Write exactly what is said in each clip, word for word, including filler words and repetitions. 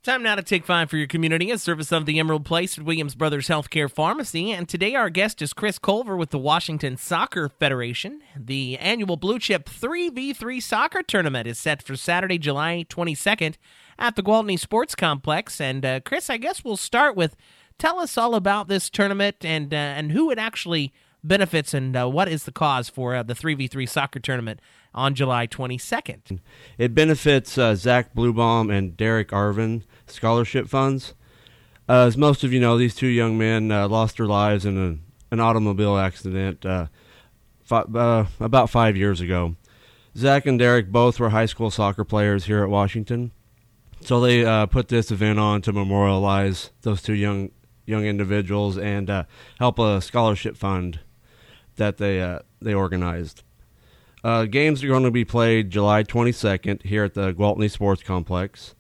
Time now to take five for your community, a service of the Emerald Place at Williams Brothers Healthcare Pharmacy. And today our guest is Chris Culver with the Washington Soccer Federation. The annual Blue Chip three v three soccer tournament is set for Saturday, July twenty-second at the Gwaltney Sports Complex. And uh, Chris, I guess we'll start with, tell us all about this tournament and uh, and who it actually benefits and uh, what is the cause for uh, the three v three soccer tournament on July twenty-second. It benefits uh, Zach Bluebaum and Derek Arvin scholarship funds. Uh, as most of you know, these two young men uh, lost their lives in a, an automobile accident uh, fi- uh, about five years ago. Zach and Derek both were high school soccer players here at Washington, so they uh, put this event on to memorialize those two young young individuals and uh, help a scholarship fund that they uh, they organized. Uh, games are going to be played July twenty-second here at the Gwaltney Sports Complex.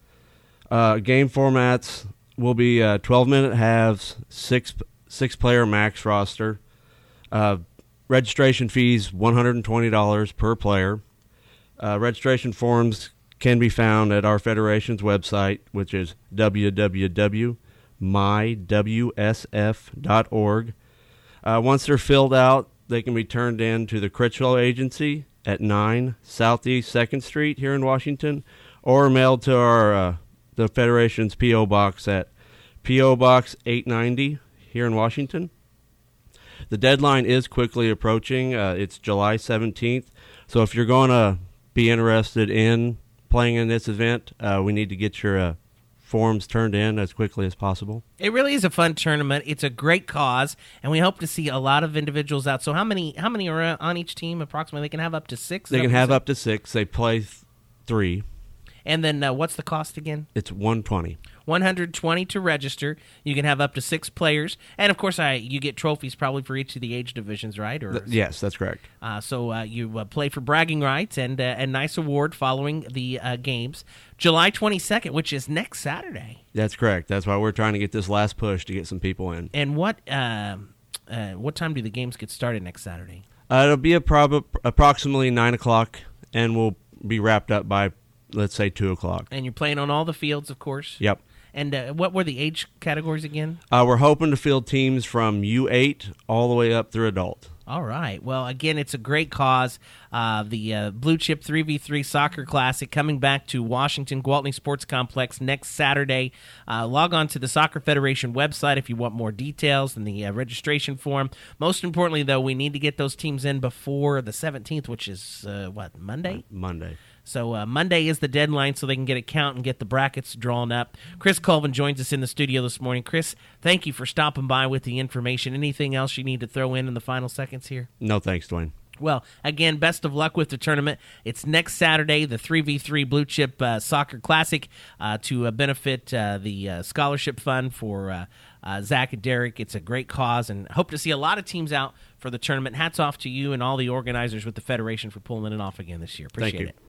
Uh, game formats will be uh, twelve-minute halves, six six-player max roster. Uh, registration fees one hundred twenty dollars per player. Uh, registration forms can be found at our federation's website, which is w w w dot my w s f dot org. Uh, once they're filled out, they can be turned in to the Critchlow Agency at nine Southeast second Street here in Washington, or mailed to our uh, the Federation's P O Box at P O Box eight ninety here in Washington. The deadline is quickly approaching. Uh, it's July seventeenth, so if you're going to be interested in playing in this event, uh, we need to get your uh, forms turned in as quickly as possible. It really is a fun tournament. It's a great cause, and we hope to see a lot of individuals out. So how many how many are on each team approximately? They can have up to six? They can have up to six. They play th- three. And then uh, what's the cost again? It's one hundred twenty dollars. one hundred twenty dollars to register. You can have up to six players. And, of course, I you get trophies probably for each of the age divisions, right? Or Th- yes, that's correct. Uh, so uh, you uh, play for bragging rights and uh, a nice award following the uh, games. July twenty-second, which is next Saturday. That's correct. That's why we're trying to get this last push to get some people in. And what uh, uh, what time do the games get started next Saturday? Uh, it'll be a prob- approximately nine o'clock, and we'll be wrapped up by, let's say, two o'clock. And you're playing on all the fields, of course? Yep. And uh, what were the age categories again? Uh, we're hoping to field teams from U eight all the way up through adult. All right. Well, again, it's a great cause. Uh, the uh, Blue Chip three v three Soccer Classic coming back to Washington Gwaltney Sports Complex next Saturday. Uh, log on to the Soccer Federation website if you want more details and the uh, registration form. Most importantly, though, we need to get those teams in before the seventeenth, which is, uh, what, Monday? Monday. So uh, Monday is the deadline so they can get a count and get the brackets drawn up. Chris Colvin joins us in the studio this morning. Chris, thank you for stopping by with the information. Anything else you need to throw in in the final seconds here? No, thanks, Dwayne. Well, again, best of luck with the tournament. It's next Saturday, the three v three Blue Chip uh, Soccer Classic, uh, to uh, benefit uh, the uh, scholarship fund for uh, uh, Zach and Derek. It's a great cause, and hope to see a lot of teams out for the tournament. Hats off to you and all the organizers with the Federation for pulling it off again this year. Appreciate Thank you. it.